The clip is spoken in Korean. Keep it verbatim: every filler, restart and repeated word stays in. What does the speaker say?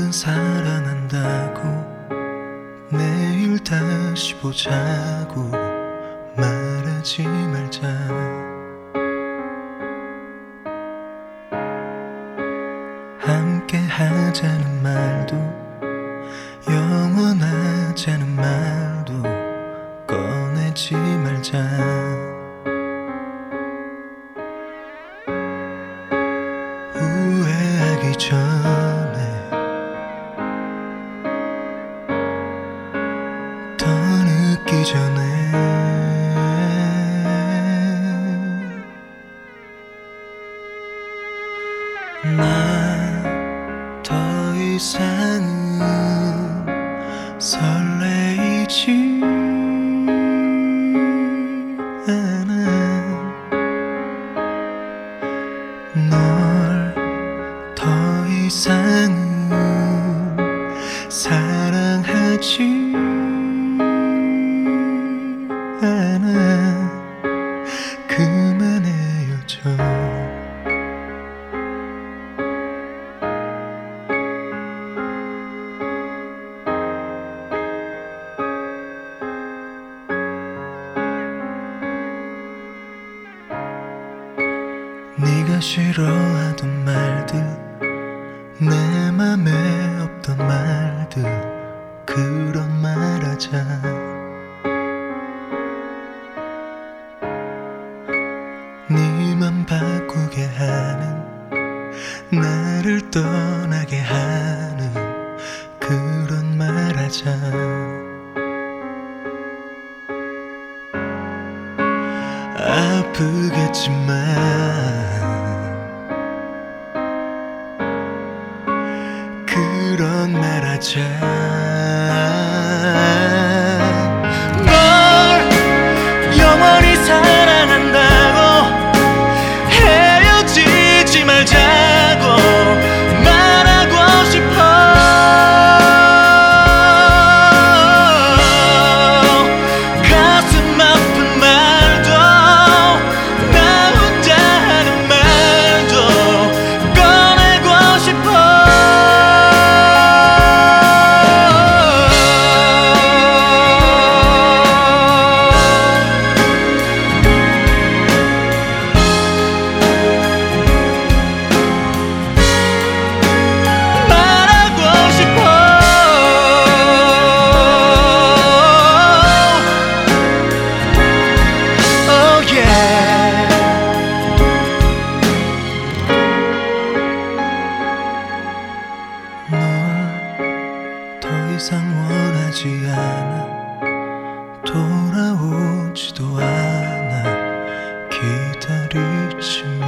너는 사랑한다고 내일 다시 보자고 말하지 말자. 함께 하자는 말도 영원하자는 말도 꺼내지 말자. 후회하기 전에 더 늦기 전에 난 더 이상은 설레이지 않아. 널 더 이상은 사랑하지 않아. 그만 헤어져. 네가 싫어하던 말들, 내 맘에 없던 말들, 그런 말하자. 네 맘 바꾸게 하는, 나를 떠나게 하는 그런 말하자. 아프겠지만 그런 말하자. 널 영원히 사랑한다고 헤어지지 말자고 말하고 싶어. 가슴 아픈 말도 나 혼자 하는 말도 꺼내고 싶어. 더 이상 원하지 않아. 돌아오지도 않아. 기다리지만